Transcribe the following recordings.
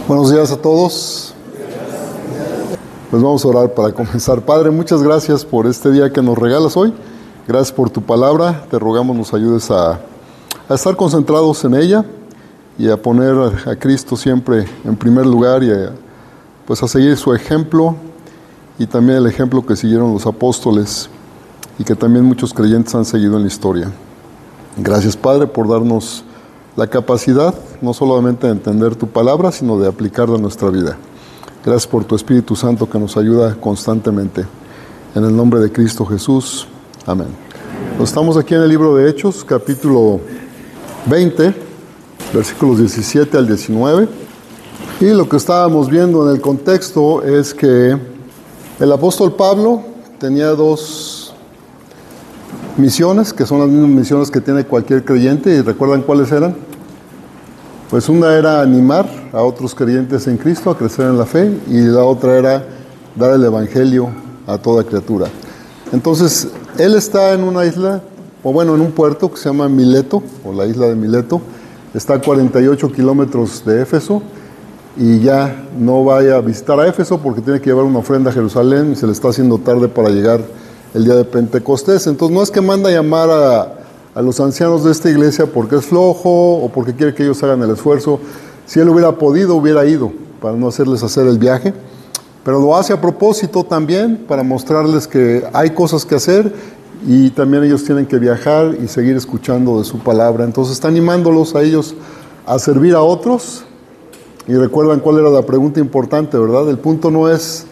Buenos días a todos. Pues vamos a orar para comenzar. Padre, muchas gracias por este día que nos regalas hoy. Gracias por tu palabra. Te rogamos nos ayudes a estar concentrados en ella y a poner a Cristo siempre en primer lugar y a seguir su ejemplo y también el ejemplo que siguieron los apóstoles y que también muchos creyentes han seguido en la historia. Gracias, Padre, por darnos la capacidad no solamente de entender tu palabra, sino de aplicarla a nuestra vida. Gracias por tu Espíritu Santo que nos ayuda constantemente. En el nombre de Cristo Jesús. Amén. Estamos aquí en el libro de Hechos, capítulo 20, versículos 17 al 19. Y lo que estábamos viendo en el contexto es que el apóstol Pablo tenía dos misiones, que son las mismas misiones que tiene cualquier creyente. ¿Y recuerdan cuáles eran? Pues una era animar a otros creyentes en Cristo a crecer en la fe, y la otra era dar el evangelio a toda criatura. Entonces, él está en una isla, en un puerto que se llama Mileto, o la isla de Mileto. Está a 48 kilómetros de Éfeso, y ya no vaya a visitar a Éfeso porque tiene que llevar una ofrenda a Jerusalén y se le está haciendo tarde para llegar el día de Pentecostés. Entonces, no es que manda a llamar a los ancianos de esta iglesia porque es flojo o porque quiere que ellos hagan el esfuerzo. Si él hubiera podido, hubiera ido para no hacerles hacer el viaje, pero lo hace a propósito también para mostrarles que hay cosas que hacer y también ellos tienen que viajar y seguir escuchando de su palabra. Entonces está animándolos a ellos a servir a otros. Y recuerdan cuál era la pregunta importante, ¿verdad? El punto no es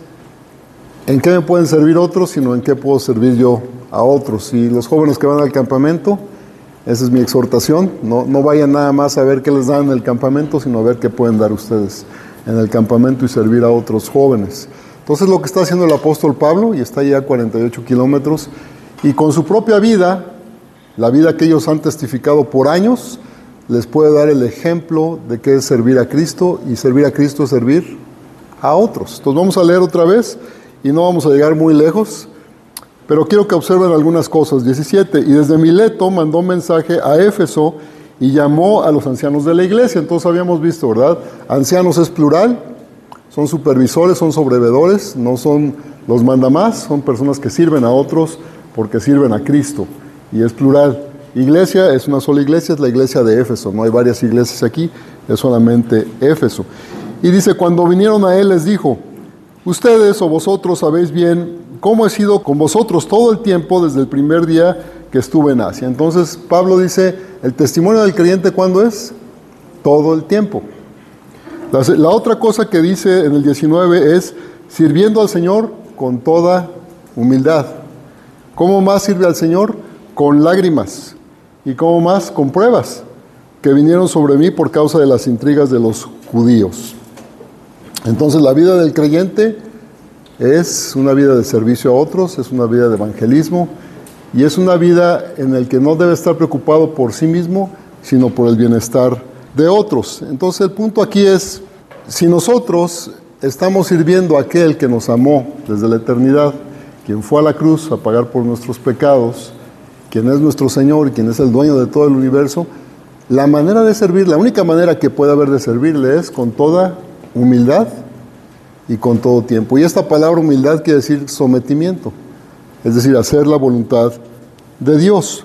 en qué me pueden servir otros, sino en qué puedo servir yo a otros. Y los jóvenes que van al campamento, esa es mi exhortación, no vayan nada más a ver qué les dan en el campamento, sino a ver qué pueden dar ustedes en el campamento y servir a otros jóvenes. Entonces lo que está haciendo el apóstol Pablo, y está ya a 48 kilómetros, y con su propia vida, la vida que ellos han testificado por años, les puede dar el ejemplo de qué es servir a Cristo, y servir a Cristo es servir a otros. Entonces vamos a leer otra vez, y no vamos a llegar muy lejos, pero quiero que observen algunas cosas. 17, y desde Mileto mandó mensaje a Éfeso y llamó a los ancianos de la iglesia. Entonces habíamos visto, ¿verdad? Ancianos es plural, son supervisores, son sobrevedores, no son los mandamás, son personas que sirven a otros porque sirven a Cristo, y es plural. Iglesia es una sola iglesia, es la iglesia de Éfeso, no hay varias iglesias aquí, es solamente Éfeso. Y dice, cuando vinieron a él les dijo, ustedes o vosotros sabéis bien cómo he sido con vosotros todo el tiempo desde el primer día que estuve en Asia. Entonces Pablo dice, el testimonio del creyente, ¿cuándo es? Todo el tiempo. La otra cosa que dice en el 19 es, sirviendo al Señor con toda humildad. ¿Cómo más sirve al Señor? Con lágrimas. ¿Y cómo más? Con pruebas que vinieron sobre mí por causa de las intrigas de los judíos. Entonces la vida del creyente es una vida de servicio a otros, es una vida de evangelismo, y es una vida en la que no debe estar preocupado por sí mismo, sino por el bienestar de otros. Entonces el punto aquí es, si nosotros estamos sirviendo a aquel que nos amó desde la eternidad, quien fue a la cruz a pagar por nuestros pecados, quien es nuestro Señor y quien es el dueño de todo el universo, la manera de servir, la única manera que puede haber de servirle es con toda humildad y con todo tiempo. Y esta palabra humildad quiere decir sometimiento, es decir, hacer la voluntad de Dios.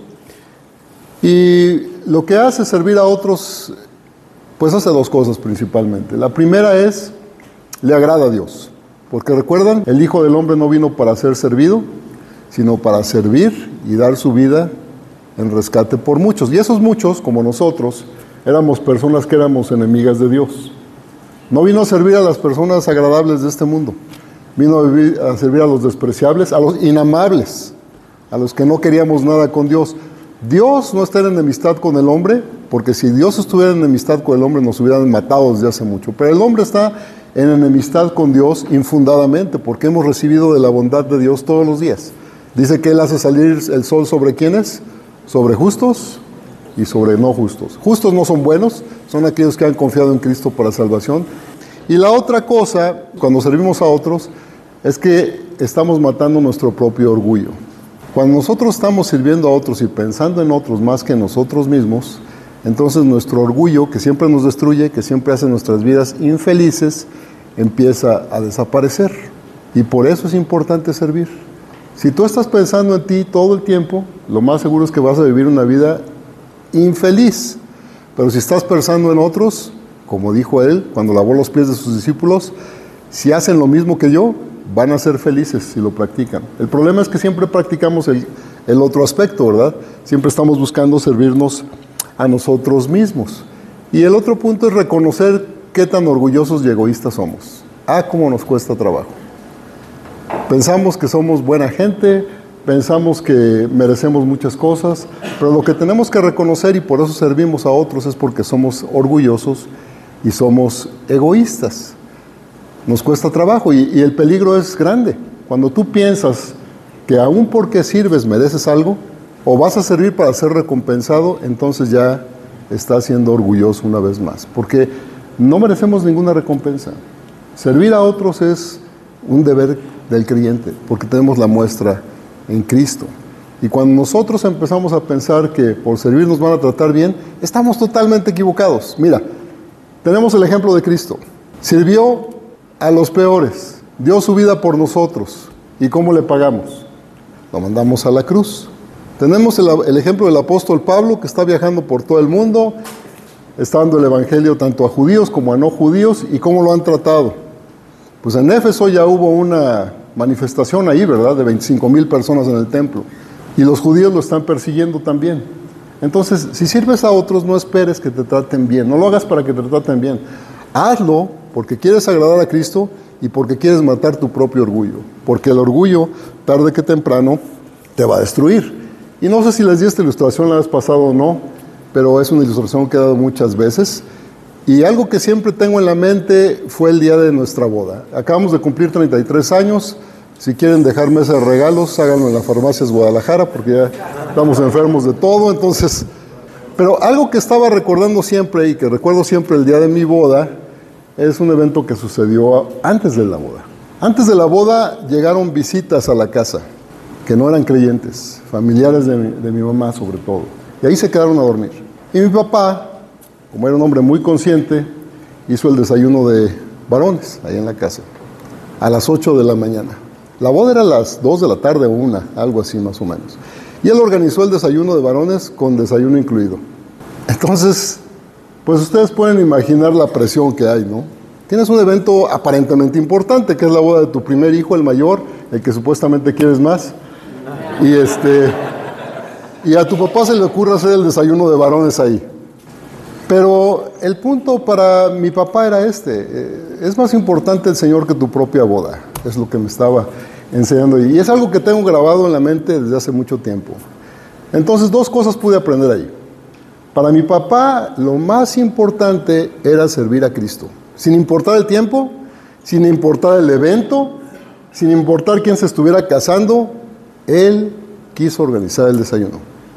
Y lo que hace servir a otros, pues hace dos cosas principalmente. La primera es, le agrada a Dios. Porque recuerdan, el Hijo del Hombre no vino para ser servido, sino para servir y dar su vida en rescate por muchos. Y esos muchos, como nosotros, éramos personas que éramos enemigas de Dios. No vino a servir a las personas agradables de este mundo. Vino a servir a los despreciables, a los inamables, a los que no queríamos nada con Dios. Dios no está en enemistad con el hombre, porque si Dios estuviera en enemistad con el hombre nos hubieran matado desde hace mucho. Pero el hombre está en enemistad con Dios infundadamente, porque hemos recibido de la bondad de Dios todos los días. Dice que Él hace salir el sol ¿sobre quiénes? Sobre justos y sobre no justos. Justos no son buenos, son aquellos que han confiado en Cristo para salvación. Y la otra cosa, cuando servimos a otros, es que estamos matando nuestro propio orgullo. Cuando nosotros estamos sirviendo a otros y pensando en otros más que en nosotros mismos, Entonces nuestro orgullo, que siempre nos destruye, que siempre hace nuestras vidas infelices, empieza a desaparecer. Y por eso es importante servir. Si tú estás pensando en ti todo el tiempo, lo más seguro es que vas a vivir una vida infeliz. Pero si estás pensando en otros, como dijo él cuando lavó los pies de sus discípulos, si hacen lo mismo que yo, van a ser felices si lo practican. El problema es que siempre practicamos el otro aspecto, ¿verdad? Siempre estamos buscando servirnos a nosotros mismos. Y el otro punto es reconocer qué tan orgullosos y egoístas somos. Cómo nos cuesta trabajo. Pensamos que somos buena gente, pensamos que merecemos muchas cosas, pero lo que tenemos que reconocer, y por eso servimos a otros, es porque somos orgullosos y somos egoístas. Nos cuesta trabajo y el peligro es grande. Cuando tú piensas que aún porque sirves mereces algo, o vas a servir para ser recompensado, entonces ya estás siendo orgulloso una vez más, porque no merecemos ninguna recompensa. Servir a otros es un deber del creyente, porque tenemos la muestra en Cristo. Y cuando nosotros empezamos a pensar que por servir nos van a tratar bien, estamos totalmente equivocados. Mira, tenemos el ejemplo de Cristo. Sirvió a los peores, dio su vida por nosotros. ¿Y cómo le pagamos? Lo mandamos a la cruz. Tenemos el ejemplo del apóstol Pablo, que está viajando por todo el mundo, está dando el evangelio tanto a judíos como a no judíos. ¿Y cómo lo han tratado? Pues en Éfeso ya hubo una manifestación ahí, ¿verdad?, de 25,000 personas en el templo. Y los judíos lo están persiguiendo también. Entonces, si sirves a otros, no esperes que te traten bien. No lo hagas para que te traten bien. Hazlo porque quieres agradar a Cristo y porque quieres matar tu propio orgullo. Porque el orgullo, tarde que temprano, te va a destruir. Y no sé si les di esta ilustración la vez pasada o no, pero es una ilustración que he dado muchas veces. Y algo que siempre tengo en la mente fue el día de nuestra boda. Acabamos de cumplir 33 años. Si quieren dejar mesa de regalos, háganlo en la Farmacias Guadalajara, porque ya estamos enfermos de todo. Entonces, pero algo que estaba recordando siempre y que recuerdo siempre el día de mi boda, es un evento que sucedió antes de la boda. Antes de la boda llegaron visitas a la casa, que no eran creyentes, familiares de mi mamá sobre todo. Y ahí se quedaron a dormir. Y mi papá, como era un hombre muy consciente, hizo el desayuno de varones ahí en la casa, a las 8 de la mañana. La boda era a las 2 de la tarde o 1, algo así más o menos. Y él organizó el desayuno de varones con desayuno incluido. Entonces, pues ustedes pueden imaginar la presión que hay, ¿no? Tienes un evento aparentemente importante, que es la boda de tu primer hijo, el mayor, el que supuestamente quieres más. Y a tu papá se le ocurre hacer el desayuno de varones ahí. Pero el punto para mi papá era es más importante el Señor que tu propia boda, es lo que me estaba enseñando. Y es algo que tengo grabado en la mente desde hace mucho tiempo. Entonces, 2 cosas pude aprender ahí. Para mi papá, lo más importante era servir a Cristo, sin importar el tiempo, sin importar el evento, sin importar quién se estuviera casando, él quiso organizar el desayuno.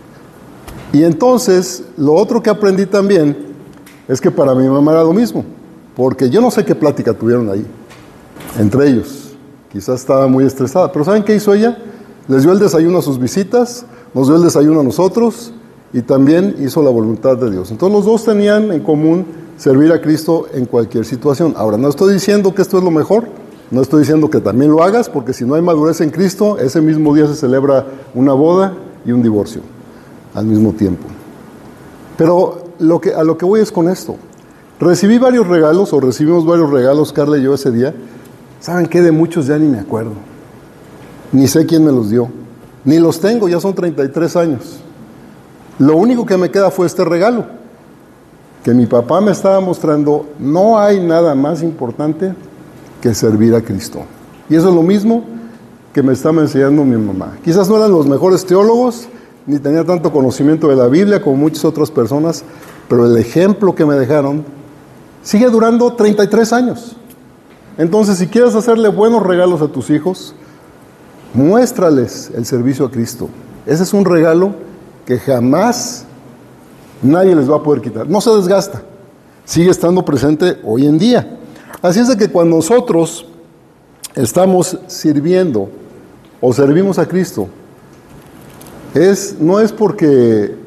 Y entonces, lo otro que aprendí también es que para mi mamá era lo mismo, porque yo no sé qué plática tuvieron ahí, entre ellos. Quizás estaba muy estresada, pero ¿saben qué hizo ella? Les dio el desayuno a sus visitas, nos dio el desayuno a nosotros y también hizo la voluntad de Dios. Entonces los dos tenían en común servir a Cristo en cualquier situación. Ahora, no estoy diciendo que esto es lo mejor, no estoy diciendo que también lo hagas, porque si no hay madurez en Cristo, ese mismo día se celebra una boda y un divorcio al mismo tiempo. Pero a lo que voy es con esto. Recibimos varios regalos, Carla y yo, ese día. ¿Saben qué? De muchos ya ni me acuerdo. Ni sé quién me los dio. Ni los tengo, ya son 33 años. Lo único que me queda fue este regalo, que mi papá me estaba mostrando. No hay nada más importante que servir a Cristo. Y eso es lo mismo que me estaba enseñando mi mamá. Quizás no eran los mejores teólogos, ni tenía tanto conocimiento de la Biblia como muchas otras personas, pero el ejemplo que me dejaron sigue durando 33 años. Entonces, si quieres hacerle buenos regalos a tus hijos, muéstrales el servicio a Cristo. Ese es un regalo que jamás nadie les va a poder quitar. No se desgasta, sigue estando presente hoy en día. Así es de que cuando nosotros estamos sirviendo o servimos a Cristo, no es porque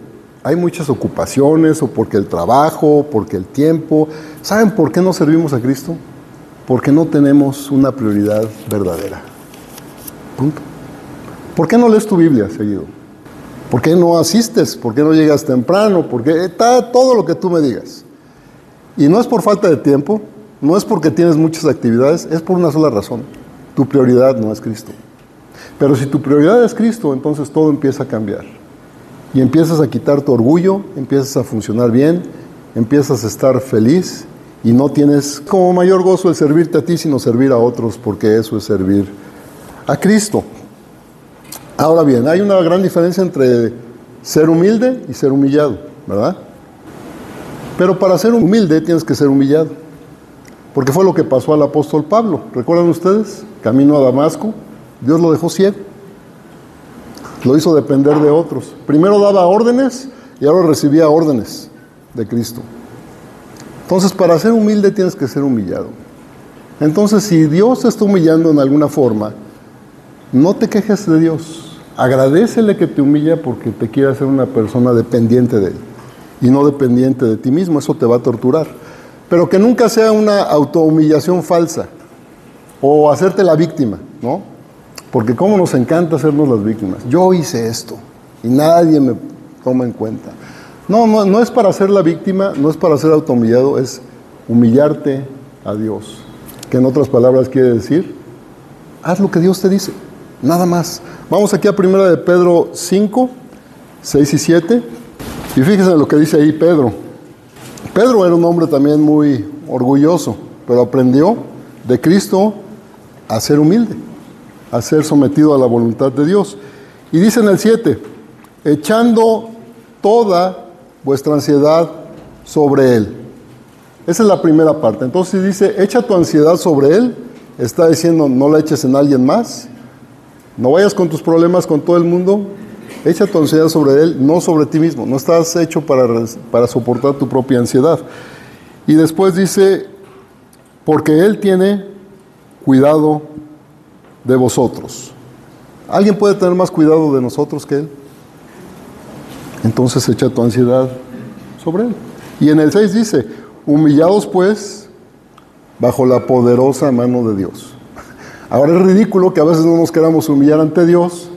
hay muchas ocupaciones, o porque el trabajo, porque el tiempo. ¿Saben por qué no servimos a Cristo? Porque no tenemos una prioridad verdadera. Punto. ¿Por qué no lees tu Biblia seguido? ¿Por qué no asistes? ¿Por qué no llegas temprano? ¿Por qué? Está todo lo que tú me digas. Y no es por falta de tiempo, no es porque tienes muchas actividades, es por una sola razón. Tu prioridad no es Cristo. Pero si tu prioridad es Cristo, entonces todo empieza a cambiar. Y empiezas a quitar tu orgullo, empiezas a funcionar bien, empiezas a estar feliz y no tienes como mayor gozo el servirte a ti, sino servir a otros, porque eso es servir a Cristo. Ahora bien, hay una gran diferencia entre ser humilde y ser humillado, ¿verdad? Pero para ser humilde tienes que ser humillado, porque fue lo que pasó al apóstol Pablo. ¿Recuerdan ustedes? Camino a Damasco, Dios lo dejó ciego. Lo hizo depender de otros. Primero daba órdenes y ahora recibía órdenes de Cristo. Entonces, para ser humilde tienes que ser humillado. Entonces, si Dios te está humillando en alguna forma, no te quejes de Dios. Agradécele que te humilla porque te quiere hacer una persona dependiente de Él y no dependiente de ti mismo. Eso te va a torturar. Pero que nunca sea una autohumillación falsa o hacerte la víctima, ¿no? Porque cómo nos encanta hacernos las víctimas. Yo hice esto y nadie me toma en cuenta. No es para ser la víctima, no es para ser autohumillado, es humillarte a Dios. Que en otras palabras quiere decir, haz lo que Dios te dice, nada más. Vamos aquí a 1 de Pedro 5, 6 y 7. Y fíjense en lo que dice ahí Pedro. Pedro era un hombre también muy orgulloso, pero aprendió de Cristo a ser humilde, a ser sometido a la voluntad de Dios. Y dice en el 7, echando toda vuestra ansiedad sobre Él. Esa es la primera parte. Entonces dice, echa tu ansiedad sobre Él, está diciendo, no la eches en alguien más, no vayas con tus problemas con todo el mundo, echa tu ansiedad sobre Él, no sobre ti mismo. No estás hecho para soportar tu propia ansiedad. Y después dice, porque Él tiene cuidado de vosotros. ¿Alguien puede tener más cuidado de nosotros que Él? Entonces echa tu ansiedad sobre Él. Y en el 6 dice, humillados pues bajo la poderosa mano de Dios. Ahora es ridículo que a veces no nos queramos humillar ante Dios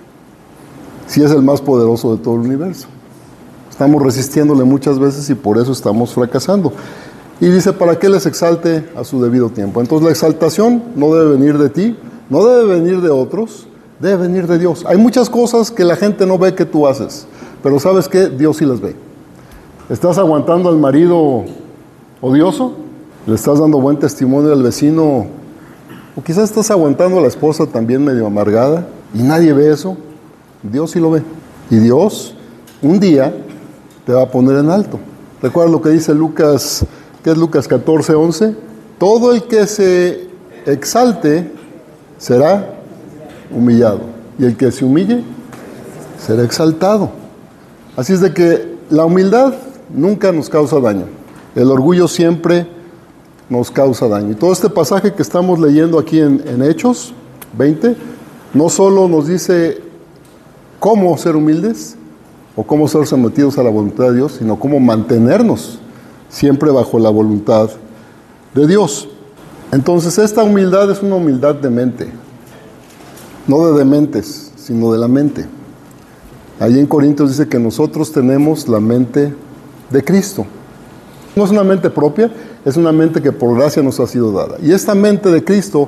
si es el más poderoso de todo el universo. Estamos resistiéndole muchas veces y por eso estamos fracasando. Y dice, para que les exalte a su debido tiempo. Entonces la exaltación no debe venir de ti, no debe venir de otros, debe venir de Dios. Hay muchas cosas que la gente no ve que tú haces, pero ¿sabes qué? Dios sí las ve. ¿Estás aguantando al marido odioso? ¿Le estás dando buen testimonio al vecino? O quizás estás aguantando a la esposa también medio amargada y nadie ve eso. Dios sí lo ve. Y Dios un día te va a poner en alto. ¿Recuerdas lo que dice Lucas, que es Lucas 14, 11? Todo el que se exalte será humillado, y el que se humille será exaltado. Así es de que la humildad nunca nos causa daño. El orgullo siempre nos causa daño. Y todo este pasaje que estamos leyendo aquí en Hechos 20, no solo nos dice cómo ser humildes o cómo ser sometidos a la voluntad de Dios, sino cómo mantenernos siempre bajo la voluntad de Dios. Entonces esta humildad es una humildad de mente, no de dementes, sino de la mente. Allí en Corintios dice que nosotros tenemos la mente de Cristo. No es una mente propia, es una mente que por gracia nos ha sido dada. Y esta mente de Cristo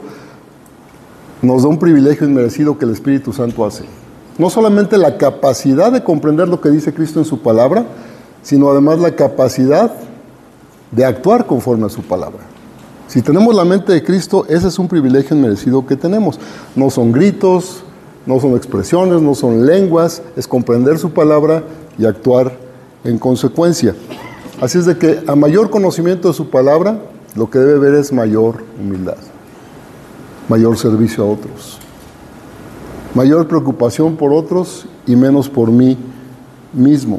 nos da un privilegio inmerecido que el Espíritu Santo hace. No solamente la capacidad de comprender lo que dice Cristo en su palabra, sino además la capacidad de actuar conforme a su palabra. Si tenemos la mente de Cristo, ese es un privilegio inmerecido que tenemos. No son gritos, no son expresiones, no son lenguas, es comprender su palabra y actuar en consecuencia. Así es de que a mayor conocimiento de su palabra, lo que debe haber es mayor humildad, mayor servicio a otros, mayor preocupación por otros y menos por mí mismo.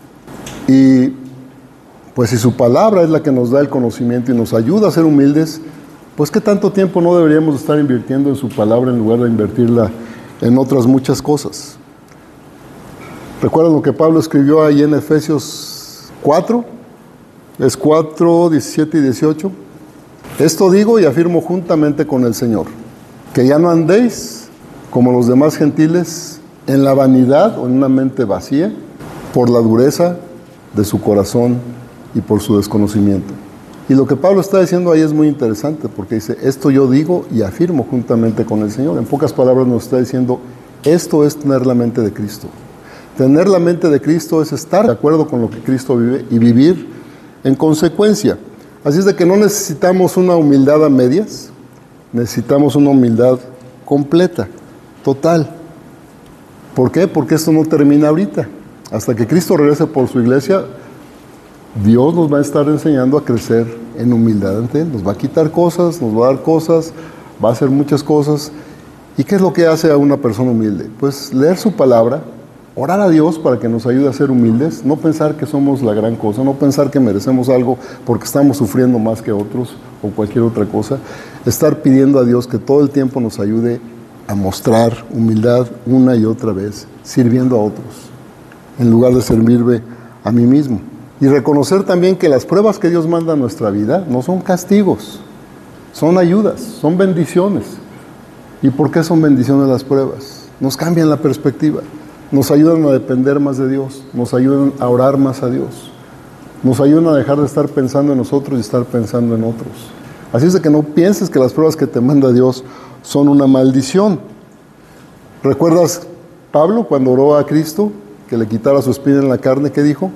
Y pues si su palabra es la que nos da el conocimiento y nos ayuda a ser humildes, pues ¿qué tanto tiempo no deberíamos estar invirtiendo en su palabra en lugar de invertirla en otras muchas cosas? ¿Recuerdan lo que Pablo escribió ahí en Efesios 4? Es 4, 17 y 18. Esto digo y afirmo juntamente con el Señor, que ya no andéis como los demás gentiles en la vanidad o en una mente vacía, por la dureza de su corazón y por su desconocimiento. Y lo que Pablo está diciendo ahí es muy interesante, porque dice, esto yo digo y afirmo juntamente con el Señor. En pocas palabras nos está diciendo, esto es tener la mente de Cristo. Tener la mente de Cristo es estar de acuerdo con lo que Cristo vive y vivir en consecuencia. Así es de que no necesitamos una humildad a medias, necesitamos una humildad completa, total. ¿Por qué? Porque esto no termina ahorita. Hasta que Cristo regrese por su iglesia, Dios nos va a estar enseñando a crecer en humildad ante Él. Nos va a quitar cosas, nos va a dar cosas, va a hacer muchas cosas. ¿Y qué es lo que hace a una persona humilde? Pues leer su palabra, orar a Dios para que nos ayude a ser humildes, no pensar que somos la gran cosa, no pensar que merecemos algo porque estamos sufriendo más que otros o cualquier otra cosa. Estar pidiendo a Dios que todo el tiempo nos ayude a mostrar humildad una y otra vez, sirviendo a otros, en lugar de servirme a mí mismo. Y reconocer también que las pruebas que Dios manda a nuestra vida no son castigos, son ayudas, son bendiciones. ¿Y por qué son bendiciones las pruebas? Nos cambian la perspectiva, nos ayudan a depender más de Dios, nos ayudan a orar más a Dios, nos ayudan a dejar de estar pensando en nosotros y estar pensando en otros. Así es de que no pienses que las pruebas que te manda Dios son una maldición. ¿Recuerdas Pablo cuando oró a Cristo que le quitara su espina en la carne? ¿Qué dijo?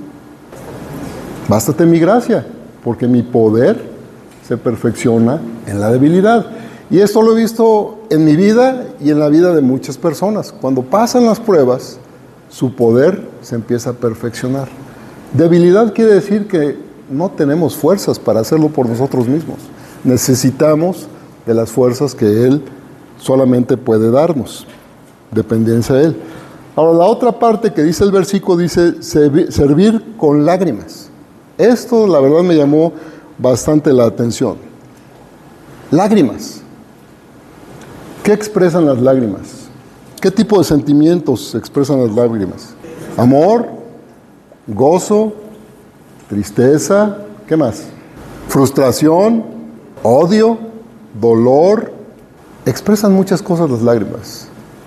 Bástate mi gracia, porque mi poder se perfecciona en la debilidad. Y esto lo he visto en mi vida y en la vida de muchas personas. Cuando pasan las pruebas, su poder se empieza a perfeccionar. Debilidad quiere decir que no tenemos fuerzas para hacerlo por nosotros mismos. Necesitamos de las fuerzas que Él solamente puede darnos. Dependencia de Él. Ahora, la otra parte que dice el versículo dice servir con lágrimas. Esto, la verdad, me llamó bastante la atención. Lágrimas. ¿Qué expresan las lágrimas? ¿Qué tipo de sentimientos expresan las lágrimas? Amor, gozo, tristeza, ¿qué más? Frustración, odio, dolor. Expresan muchas cosas las lágrimas.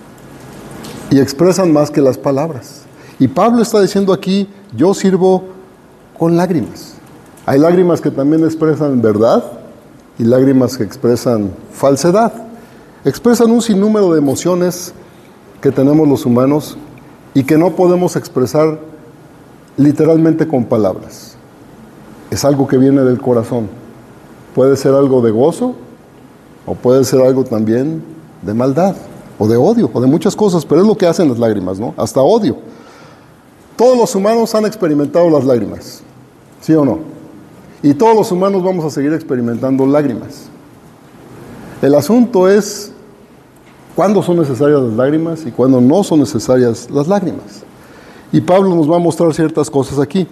Y expresan más que las palabras. Y Pablo está diciendo aquí, yo sirvo con lágrimas. Hay lágrimas que también expresan verdad y lágrimas que expresan falsedad. Expresan un sinnúmero de emociones que tenemos los humanos y que no podemos expresar literalmente con palabras. Es algo que viene del corazón. Puede ser algo de gozo o puede ser algo también de maldad o de odio o de muchas cosas, pero es lo que hacen las lágrimas, ¿no? Hasta odio. Todos los humanos han experimentado las lágrimas, ¿sí o no? Y todos los humanos vamos a seguir experimentando lágrimas. El asunto es cuándo son necesarias las lágrimas y cuándo no son necesarias las lágrimas. Y Pablo nos va a mostrar ciertas cosas aquí.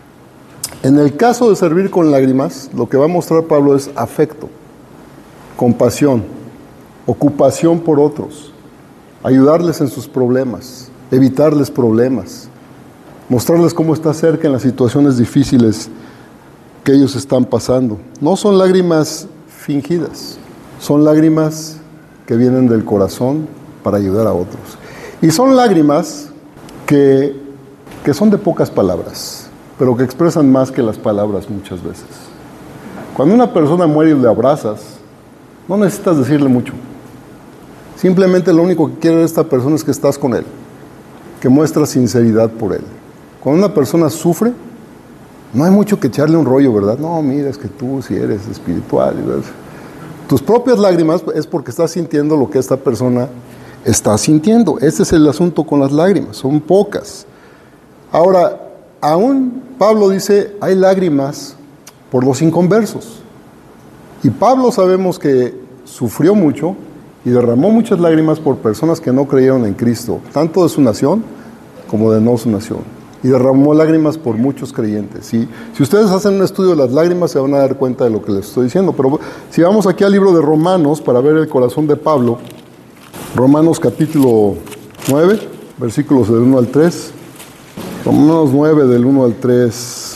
En el caso de servir con lágrimas, lo que va a mostrar Pablo es afecto, compasión, ocupación por otros, ayudarles en sus problemas, evitarles problemas, mostrarles cómo está cerca en las situaciones difíciles que ellos están pasando. No son lágrimas fingidas, son lágrimas que vienen del corazón para ayudar a otros. Y son lágrimas que son de pocas palabras, pero que expresan más que las palabras muchas veces. Cuando una persona muere y le abrazas, no necesitas decirle mucho. Simplemente lo único que quiere esta persona es que estás con él, que muestras sinceridad por él. Cuando una persona sufre, no hay mucho que echarle un rollo, ¿verdad? No, mira, es que tú sí eres espiritual. ¿Verdad? Tus propias lágrimas es porque estás sintiendo lo que esta persona está sintiendo. Ese es el asunto con las lágrimas, son pocas. Ahora, aún Pablo dice, hay lágrimas por los inconversos. Y Pablo sabemos que sufrió mucho y derramó muchas lágrimas por personas que no creyeron en Cristo, tanto de su nación como de no su nación. Y derramó lágrimas por muchos creyentes. Si ustedes hacen un estudio de las lágrimas, se van a dar cuenta de lo que les estoy diciendo. Pero si vamos aquí al libro de Romanos, para ver el corazón de Pablo, Romanos capítulo 9, versículos del 1 al 3. Romanos 9, del 1 al 3.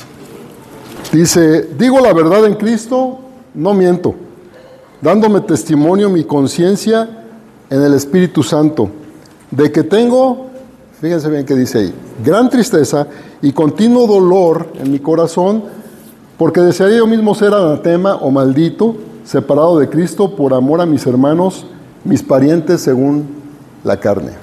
Dice, digo la verdad en Cristo, no miento, dándome testimonio mi conciencia en el Espíritu Santo, de que tengo, fíjense bien que dice ahí, gran tristeza y continuo dolor en mi corazón, porque desearía yo mismo ser anatema o maldito, separado de Cristo por amor a mis hermanos, mis parientes según la carne.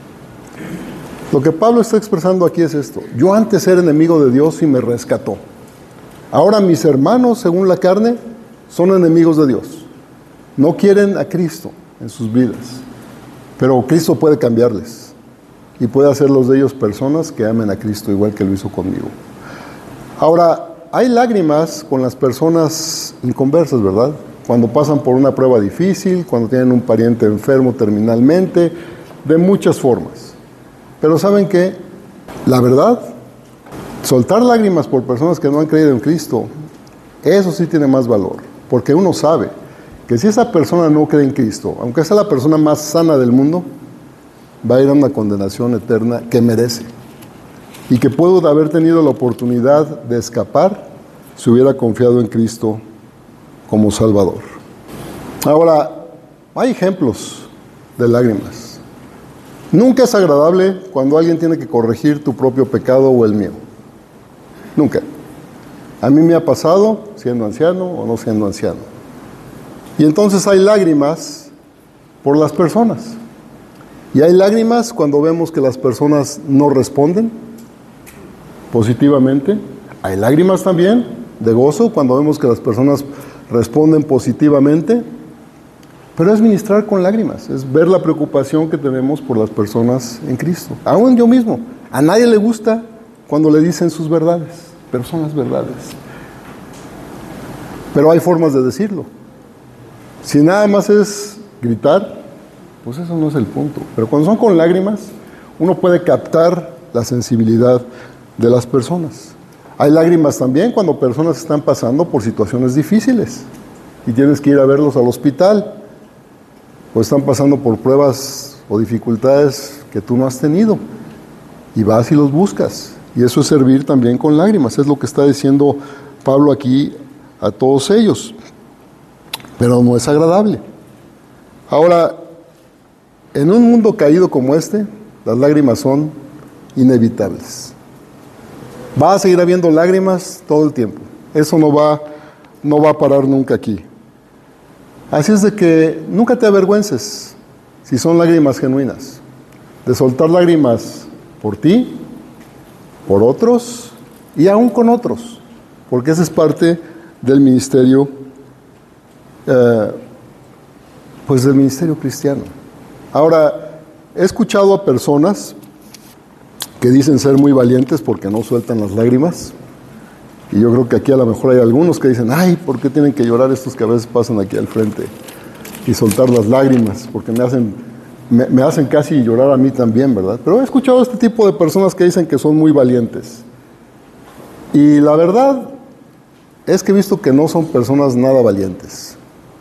Lo que Pablo está expresando aquí es esto. Yo antes era enemigo de Dios y me rescató. Ahora mis hermanos, según la carne, son enemigos de Dios. No quieren a Cristo en sus vidas. Pero Cristo puede cambiarles. Y puede hacerlos de ellos personas que amen a Cristo igual que lo hizo conmigo. Ahora, hay lágrimas con las personas inconversas, ¿verdad? Cuando pasan por una prueba difícil, cuando tienen un pariente enfermo terminalmente, de muchas formas. Pero ¿saben qué? La verdad, soltar lágrimas por personas que no han creído en Cristo, eso sí tiene más valor. Porque uno sabe que si esa persona no cree en Cristo, aunque sea la persona más sana del mundo, va a ir a una condenación eterna que merece. Y que pudo haber tenido la oportunidad de escapar si hubiera confiado en Cristo como Salvador. Ahora, hay ejemplos de lágrimas. Nunca es agradable cuando alguien tiene que corregir tu propio pecado o el mío. Nunca. A mí me ha pasado siendo anciano o no siendo anciano. Y entonces hay lágrimas por las personas. Y hay lágrimas cuando vemos que las personas no responden positivamente. Hay lágrimas también de gozo cuando vemos que las personas responden positivamente. Pero es ministrar con lágrimas, es ver la preocupación que tenemos por las personas en Cristo. Aún yo mismo, a nadie le gusta cuando le dicen sus verdades, pero son las verdades. Pero hay formas de decirlo. Si nada más es gritar, pues eso no es el punto. Pero cuando son con lágrimas, uno puede captar la sensibilidad de las personas. Hay lágrimas también cuando personas están pasando por situaciones difíciles y tienes que ir a verlos al hospital. O están pasando por pruebas o dificultades que tú no has tenido. Y vas y los buscas. Y eso es servir también con lágrimas. Es lo que está diciendo Pablo aquí a todos ellos. Pero no es agradable. Ahora, en un mundo caído como este, las lágrimas son inevitables. Va a seguir habiendo lágrimas todo el tiempo. Eso no va a parar nunca aquí. Así es de que nunca te avergüences si son lágrimas genuinas, de soltar lágrimas por ti, por otros y aún con otros, porque esa es parte del ministerio, del ministerio cristiano. Ahora, he escuchado a personas que dicen ser muy valientes porque no sueltan las lágrimas. Y yo creo que aquí a lo mejor hay algunos que dicen, ay, ¿por qué tienen que llorar estos que a veces pasan aquí al frente? Y soltar las lágrimas, porque me hacen casi llorar a mí también, ¿verdad? Pero he escuchado a este tipo de personas que dicen que son muy valientes. Y la verdad es que he visto que no son personas nada valientes.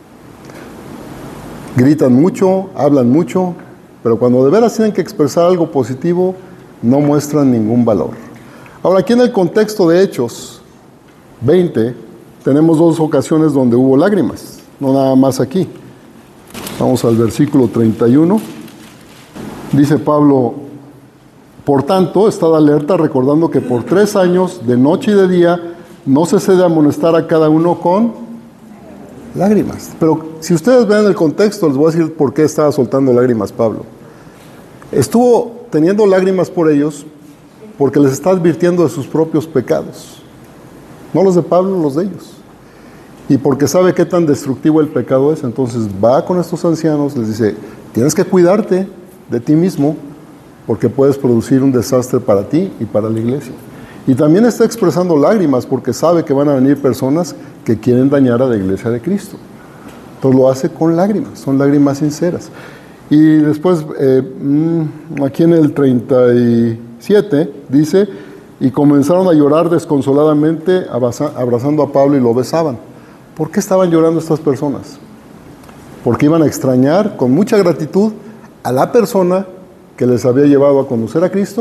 Gritan mucho, hablan mucho, pero cuando de veras tienen que expresar algo positivo, no muestran ningún valor. Ahora, aquí en el contexto de Hechos 20, tenemos dos ocasiones donde hubo lágrimas, no nada más aquí. Vamos al versículo 31. Dice Pablo, por tanto, estad alerta, recordando que por 3 años, de noche y de día, no cesé de amonestar a cada uno con lágrimas. Pero si ustedes ven el contexto, les voy a decir por qué estaba soltando lágrimas Pablo. Estuvo teniendo lágrimas por ellos porque les está advirtiendo de sus propios pecados. No los de Pablo, los de ellos. Y porque sabe qué tan destructivo el pecado es, entonces va con estos ancianos, les dice, tienes que cuidarte de ti mismo, porque puedes producir un desastre para ti y para la iglesia. Y también está expresando lágrimas, porque sabe que van a venir personas que quieren dañar a la iglesia de Cristo. Entonces lo hace con lágrimas, son lágrimas sinceras. Y después, aquí en el 37, dice, y comenzaron a llorar desconsoladamente, abrazando a Pablo y lo besaban. ¿Por qué estaban llorando estas personas? Porque iban a extrañar con mucha gratitud a la persona que les había llevado a conocer a Cristo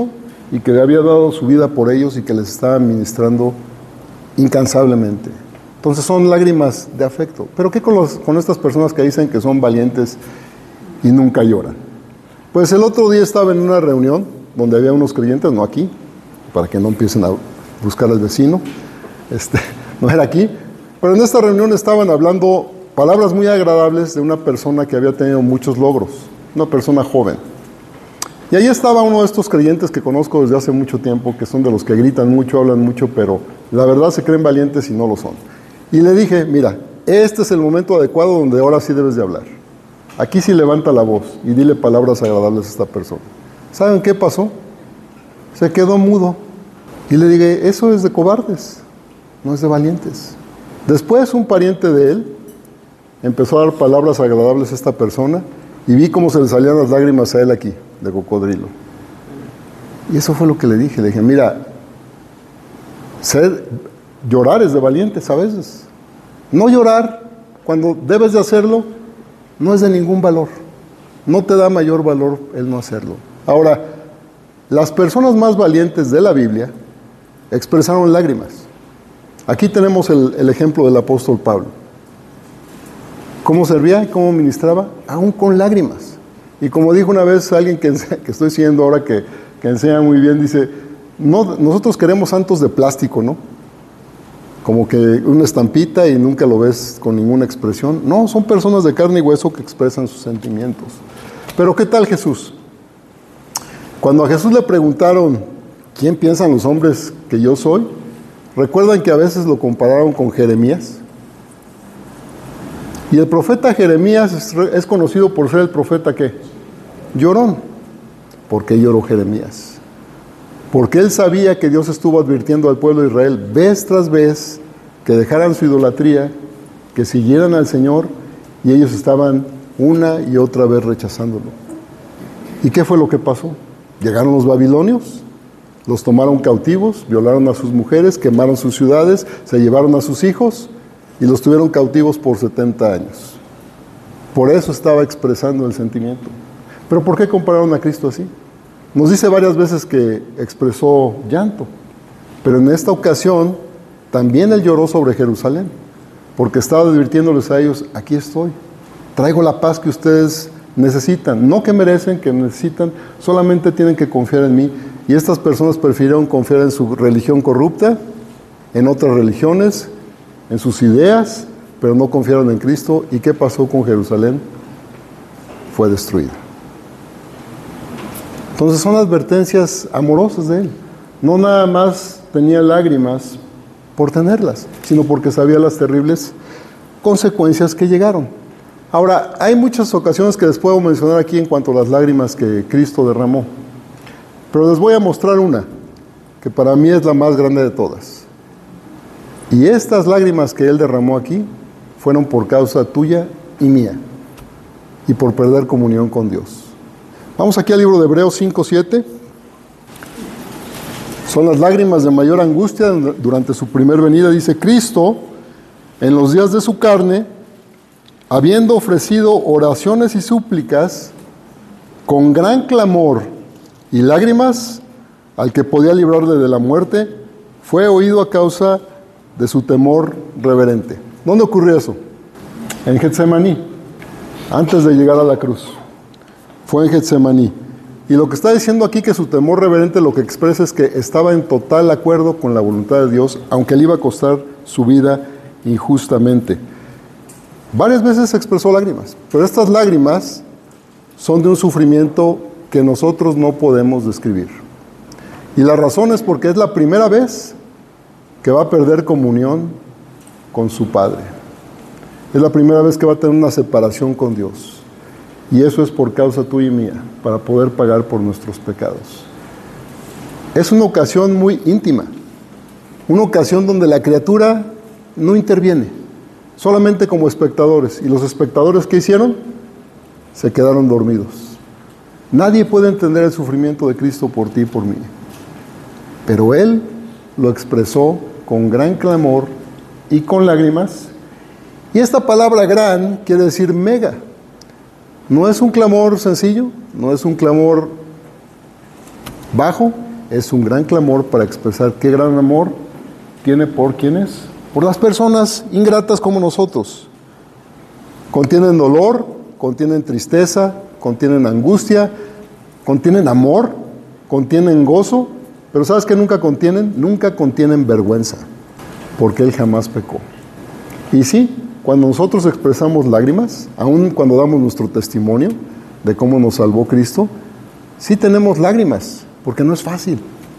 y que había dado su vida por ellos y que les estaba ministrando incansablemente. Entonces son lágrimas de afecto. Pero ¿qué con estas personas que dicen que son valientes y nunca lloran? Pues el otro día estaba en una reunión donde había unos creyentes, no aquí, para que no empiecen a buscar al vecino, no era aquí, pero en esta reunión estaban hablando palabras muy agradables de una persona que había tenido muchos logros, una persona joven. Y ahí estaba uno de estos creyentes que conozco desde hace mucho tiempo, que son de los que gritan mucho, hablan mucho, pero la verdad se creen valientes y no lo son. Y le dije, mira, este es el momento adecuado donde ahora sí debes de hablar. Aquí sí levanta la voz y dile palabras agradables a esta persona. ¿Saben qué pasó? Se quedó mudo. Y le dije, eso es de cobardes, no es de valientes. Después un pariente de él empezó a dar palabras agradables a esta persona y vi cómo se le salían las lágrimas a él aquí, de cocodrilo. Y eso fue lo que le dije. Le dije, mira, llorar es de valientes a veces. No llorar cuando debes de hacerlo no es de ningún valor. No te da mayor valor el no hacerlo. Ahora, las personas más valientes de la Biblia expresaron lágrimas. Aquí tenemos el ejemplo del apóstol Pablo. ¿Cómo servía? ¿Cómo ministraba? Aún con lágrimas. Y como dijo una vez alguien que estoy siguiendo ahora que enseña muy bien, dice, no, nosotros queremos santos de plástico, ¿no? Como que una estampita y nunca lo ves con ninguna expresión. No, son personas de carne y hueso que expresan sus sentimientos. Pero ¿qué tal Jesús? Cuando a Jesús le preguntaron, ¿quién piensan los hombres que yo soy? ¿Recuerdan que a veces lo compararon con Jeremías? Y el profeta Jeremías es conocido por ser el profeta ¿qué? Llorón. ¿Por qué lloró Jeremías? Porque él sabía que Dios estuvo advirtiendo al pueblo de Israel vez tras vez que dejaran su idolatría, que siguieran al Señor, y ellos estaban una y otra vez rechazándolo. ¿Y qué fue lo que pasó? Llegaron los babilonios, los tomaron cautivos, violaron a sus mujeres, quemaron sus ciudades, se llevaron a sus hijos y los tuvieron cautivos por 70 años. Por eso estaba expresando el sentimiento. ¿Pero por qué compararon a Cristo así? Nos dice varias veces que expresó llanto, pero en esta ocasión también él lloró sobre Jerusalén, porque estaba advirtiéndoles a ellos, aquí estoy, traigo la paz que ustedes necesitan, no que merecen, que necesitan, solamente tienen que confiar en mí. Y estas personas prefirieron confiar en su religión corrupta, en otras religiones, en sus ideas, pero no confiaron en Cristo. ¿Y qué pasó con Jerusalén? Fue destruida. Entonces son advertencias amorosas de él. No nada más tenía lágrimas por tenerlas, sino porque sabía las terribles consecuencias que llegaron. Ahora, hay muchas ocasiones que les puedo mencionar aquí en cuanto a las lágrimas que Cristo derramó. Pero les voy a mostrar una, que para mí es la más grande de todas. Y estas lágrimas que Él derramó aquí fueron por causa tuya y mía, y por perder comunión con Dios. Vamos aquí al libro de Hebreos 5:7. Son las lágrimas de mayor angustia durante su primer venida. Dice, Cristo, en los días de su carne, habiendo ofrecido oraciones y súplicas, con gran clamor y lágrimas, al que podía librarle de la muerte, fue oído a causa de su temor reverente. ¿Dónde ocurrió eso? En Getsemaní, antes de llegar a la cruz. Fue en Getsemaní. Y lo que está diciendo aquí que su temor reverente lo que expresa es que estaba en total acuerdo con la voluntad de Dios, aunque le iba a costar su vida injustamente. Varias veces expresó lágrimas, pero estas lágrimas son de un sufrimiento que nosotros no podemos describir. Y la razón es porque es la primera vez que va a perder comunión con su Padre. Es la primera vez que va a tener una separación con Dios. Y eso es por causa tuya y mía, para poder pagar por nuestros pecados. Es una ocasión muy íntima, una ocasión donde la criatura no interviene, solamente como espectadores. ¿Y los espectadores qué hicieron? Se quedaron dormidos. Nadie puede entender el sufrimiento de Cristo por ti y por mí. Pero Él lo expresó con gran clamor y con lágrimas. Y esta palabra gran quiere decir mega. No es un clamor sencillo, no es un clamor bajo, es un gran clamor para expresar qué gran amor tiene por quienes, por las personas ingratas como nosotros. Contienen dolor, contienen tristeza, contienen angustia, contienen amor, contienen gozo, pero ¿sabes qué nunca contienen? Nunca contienen vergüenza, porque Él jamás pecó. Y sí, cuando nosotros expresamos lágrimas, aun cuando damos nuestro testimonio de cómo nos salvó Cristo, sí tenemos lágrimas, porque no es fácil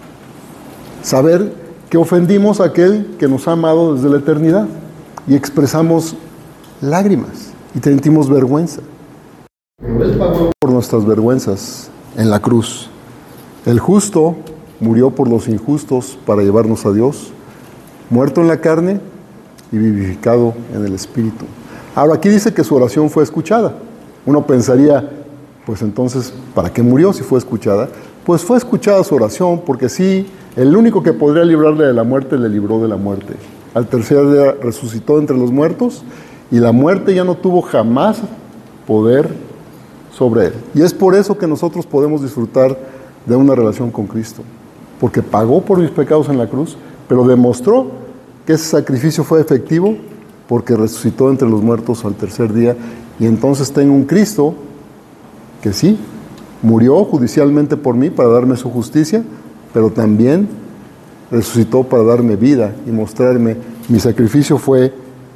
saber que ofendimos a aquel que nos ha amado desde la eternidad y expresamos lágrimas y sentimos vergüenza. Pero Él pagó por nuestras vergüenzas en la cruz. El justo murió por los injustos para llevarnos a Dios, muerto en la carne y vivificado en el Espíritu. Ahora, aquí dice que su oración fue escuchada. Uno pensaría, pues entonces, ¿para qué murió si fue escuchada? Pues fue escuchada su oración, porque sí, el único que podría librarle de la muerte, le libró de la muerte. Al tercer día resucitó entre los muertos, y la muerte ya no tuvo jamás poder sobre él. Y es por eso que nosotros podemos disfrutar de una relación con Cristo, porque pagó por mis pecados en la cruz, pero demostró que ese sacrificio fue efectivo, porque resucitó entre los muertos al tercer día, y entonces tengo un Cristo que sí, murió judicialmente por mí para darme su justicia, pero también resucitó para darme vida y mostrarme, mi sacrificio fue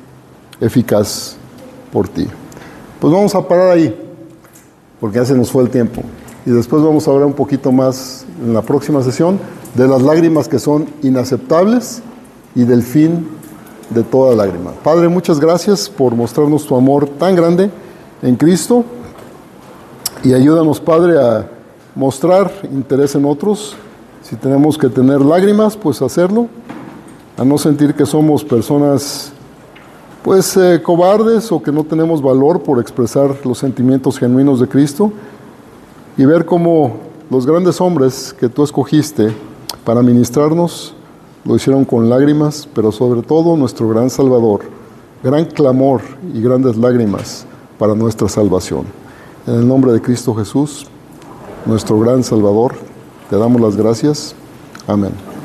eficaz por ti. Pues vamos a parar ahí, porque ya se nos fue el tiempo. Y después vamos a hablar un poquito más en la próxima sesión de las lágrimas que son inaceptables y del fin de toda lágrima. Padre, muchas gracias por mostrarnos tu amor tan grande en Cristo, y ayúdanos, Padre, a mostrar interés en otros. Si tenemos que tener lágrimas, pues hacerlo, a no sentir que somos personas pues cobardes o que no tenemos valor por expresar los sentimientos genuinos de Cristo, y ver cómo los grandes hombres que tú escogiste para ministrarnos lo hicieron con lágrimas, pero sobre todo nuestro gran Salvador, gran clamor y grandes lágrimas para nuestra salvación. En el nombre de Cristo Jesús, nuestro gran Salvador, te damos las gracias. Amén.